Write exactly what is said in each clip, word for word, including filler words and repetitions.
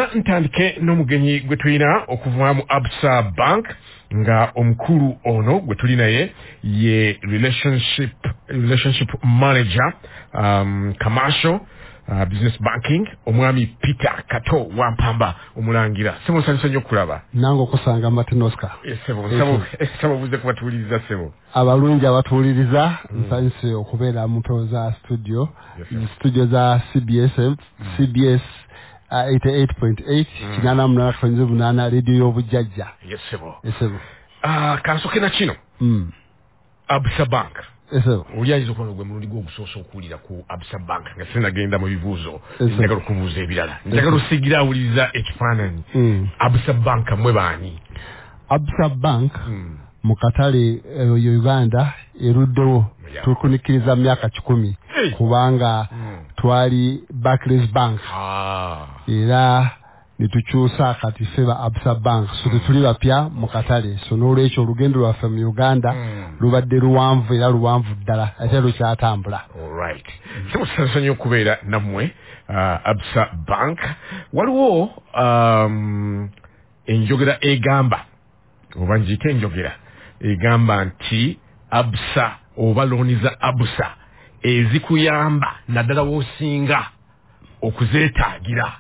ntandike n'omugenyi gwe tulina okuva mu Absa Bank nga omukulu ono gwe tulina ye ye relationship relationship manager um, commercial uh, business banking omwami Peter Kato Wampamba omulangira. Sebo nsanyusa nnyo kulaba. Nango kusanga Martin Oscar. Sebo nsabo sebo buze kubatuliriza sebo. Abalungi abatuliriza nsanyuse okubeera mu mpero za studio studio za C B S mm. C B S uh, eighty-eight point eight kinana munana kwenze bunana radio y'obujjajja. Yes sebo. Yes sebo. Ah uh, kansoke na kino. Mm. Absa Bank. Yes sebo. Uliayizo kono gwe mulundi gwo gusoso okulira ku Absa Bank nga sina genda mu bibuzo. Njagala okubuuza ebirala. Njagala osigira awuliriza ekifaananyi. Mm. Absa Bank mwe baani? Absa Bank mm. mu katale uh, Uganda eruddewo yeah. tukunikiriza myaka kikumi hey. kubanga mm. twali Barclays Bank ah. era nitukyusa kati feba Absa Bank so mm. tuli bapya mu katale so n'olwekyo olugendo lwaffe mu Uganda mm. lubadde luwanvu era luwanvu ddala ate lukyatambula. Alright. Sebo nsanyusa okubeera nammwe uh, Absa Bank waliwo um, enjogera egamba oba njite enjogera egamba nti Absa oba looni za Absa ezikuyamba naddala w'osinga okuzeetaagira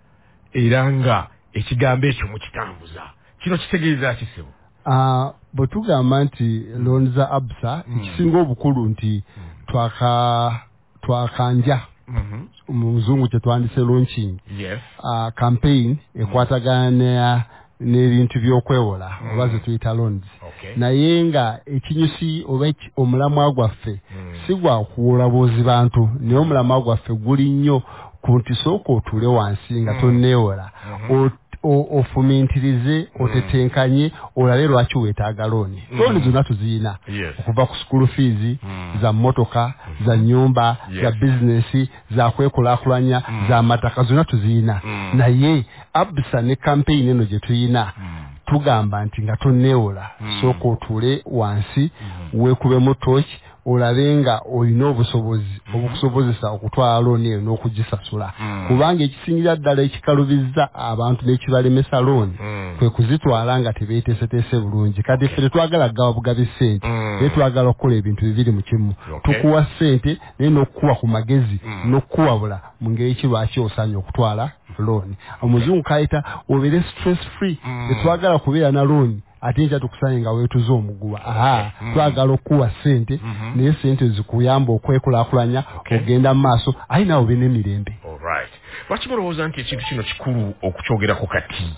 era nga ekigambo ekyo mukitambuza kino kitegeeza kisebo? Uh, bwe tugamba nti looni za Absa mm. ekisinga obukulu nti mm. twaka twakanja mm-hmm. mu muzungu kye twandise launching yes. uh, campaign ekwatagana n'ebintu by'okwewola mm. oba ze tuyita loans okay. naye nga ekinyusi oba omulamwa gwaffe mm. si gwa kuwolabuzi bantu naye omulamwa gwaffe guli nnyo ku nti sooka otuule wansi nga mm. tonneewola mm-hmm. ofumintirize mm. otetenkanye olabe lwaki weetaaga looni mm. looni zonna tuziyina yes. okuva ku school fees mm. za mmotoka mm. za nyumba yes. za bizinesi za kwekulaakulanya mm. za mataka zonna tuziyina mm. naye Absa ne campaign eno gye tuyina mm. tugamba nti nga tonneewola mm. sooka otuule wansi mm. weekubemu tooki olabe nga olina obusobozi mm. obukusobozesa okutwala looni eyo n'okugisasula mm. kubanga ekisingira ddala ekikalubizza abantu n'ekibalemesa looni mm. kwe kuzitwala nga tebeeteeseteese bulungi kati ffe tetwagala gawa bugabi ssente naye mm. twagala okukola ebintu bibiri mu kimu okay. tukuwa ssente naye n'okukuwa ku magezi mm. n'okukuwabula mu ngeri ki lwaki osaanye okutwala looni omuzungu kayita obeere stress free mm. tetwagala kubeera na looni ate nja tukusanye nga weetuze omuguwa aha mm. twagala okuwa ssente mm-hmm. naye ssente zikuyamba okwekulaakulanya okay. ogenda mu maaso aye naawe obe n'emirembe. Alright. Lwaki mulowooza nti ekintu kino kikulu okukyogerako kati?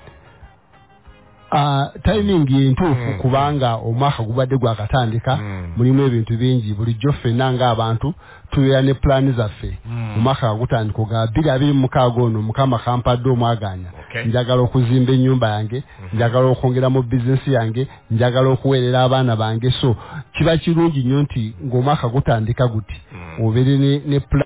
Uh, timing entuufu mm. kubanga omwaka gubadde gwakatandika mm. mulimu ebintu bingi bulijjo ffenna ng'abantu tubeera ne pulaani zaffe mm. omwaka gutandika ogaba bbiri abiri mu mukaaga ono mukama kampadde omwaganya okay. njagala okuzimba ennyumba yange mm-hmm. njagala okwongera mu bizinesi yange njagala okuweerera abaana bange so kiba kirungi nnyo nti ng'omwaka gutandika guti mm. obeere ne, ne